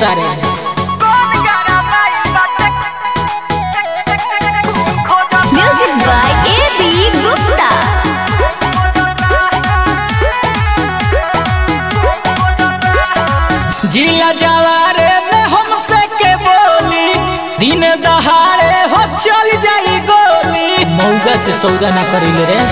सारे। Music by AB Gupta. जिला जवारे में हमसे के बोली, दिन दहाड़े हो चल जाई गोली। मौगा से सौदा ना करिले रे।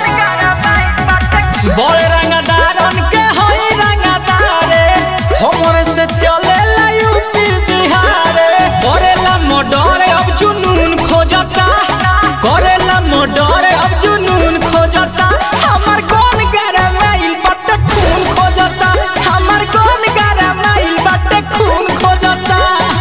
बड़े रंगदारन के हई रंगदारे, हमरे से चले ला यूपी बिहारे। करेला मोडरे अब जुनून खोजता, करेला मोडरे अब जुनून खोजता। हमर कौन गरे माइल बट खून खोजता, हमर कौन गरे माइल बट खून खोजता।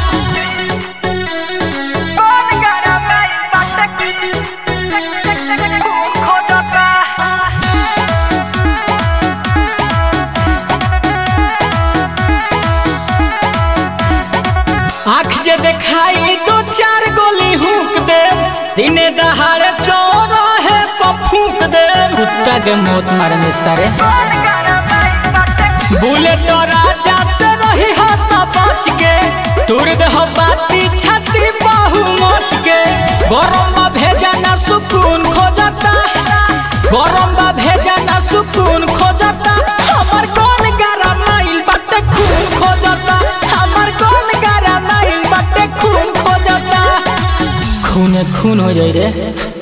आँख जे देखाई दो चार गोली हुक दे, दिने दहाड़े चौराहे पर फूक दे। कुत्ता के मौत मारे में सारे। बुलेट राजा से रही हंसा बच के, तुर दे बाती छाती बाहू मच के। गरम बा भेजा ना सुकून खोजता, गरम बा भेजा ना सुकून खोजता। हमर कौन गारा माइल बट खून खोजता, हमर कौन गारा माइल बट खून खोजता। खून खून हो जाए रे।